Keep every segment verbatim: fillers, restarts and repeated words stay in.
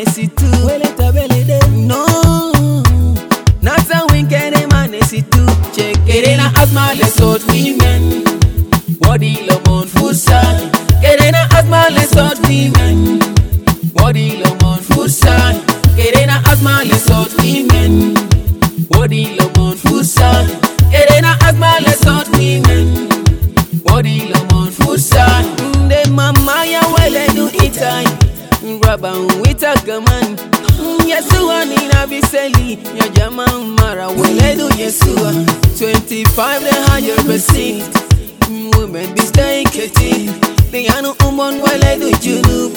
situ no nasa winkere mane situ Kerena asma le sort women Wadi lemon fursan Kerena asma le sort women Wadi lemon fursan Kerena asma le sort women Wadi lemon fursan Kerena asma le sort women Wadi lemon fursan De mama ya wele du itai Raban wita gaman Yesua nina biseli Ya jama mara wele du Yesua twenty-five the higher percent Women be staying kitty They are no umon wele du junub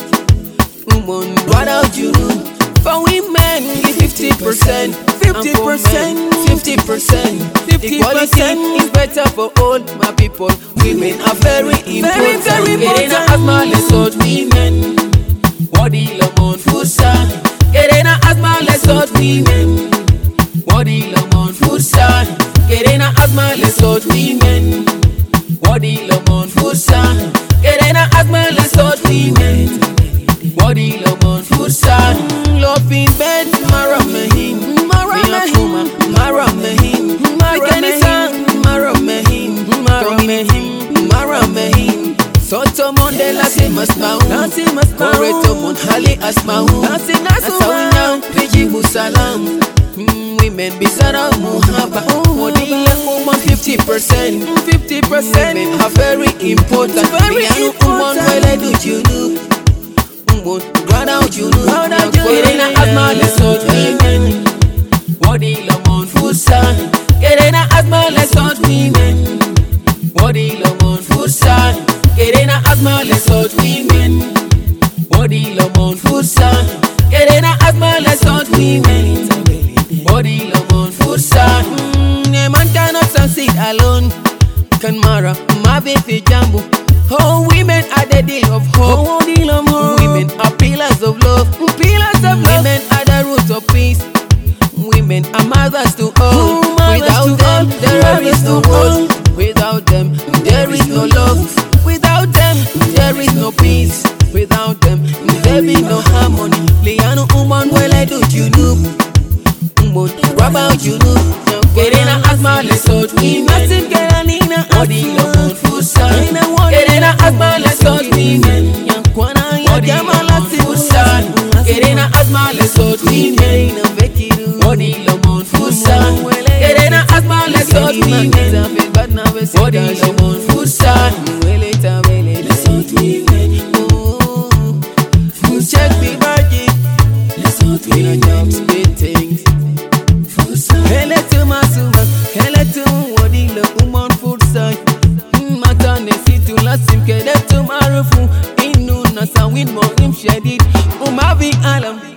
Umon wada junub For women give fifty percent fifty percent fifty percent Equality is better for all my people Women are very important Very very important Asma le sort women Wadi lemon fursan Kerena asma le sort women Wadi lemon fursan Kerena asma le sort women Wadi lemon fursan Kerena asma le sort women Wadi lemon fursan Love in bed mara mehim Mara mehim Mara mehim Mekeni sang Mara mehim Mara mehim Mara mehim Soto monde la si masmau Koreto mon hali asmau Asawina piji musalam Women bisara muhaba Wadi la woman fifty percent fifty percent Women are very important Very important Wele du junub Umon Grada junub Kerena asma le sort women Wadi lemon fursan Kerena asma le sort women Wadi lemon fursan Kerena asma le sort women Wadi lemon fursan Kerena asma le sort women Wadi lemon fursan A man cannot succeed alone Can mara mabe fi jambu Oh, women are the deal of hope Women are pillars of love Pillars of love Women are the roots of peace Women are mothers to all Without them there is no world Without them there is no love Without them there is no peace Without them there be no harmony Lianu umon wele du junub Umon raba junub Kerena asma le sort women Wadi lemon fursan Kerena asma le sort women Wadi lemon fursan Kerena asma le sort women Wadi lemon fursan Kerena asma le sort women Wadi lemon fursan Le sort women Check the budget Le sort women things Hele tu masuma Hele tu wadi le umon fursan Mata nesitu lasim kedep tu marufu Inu nasa win mo im shedid Umavi alam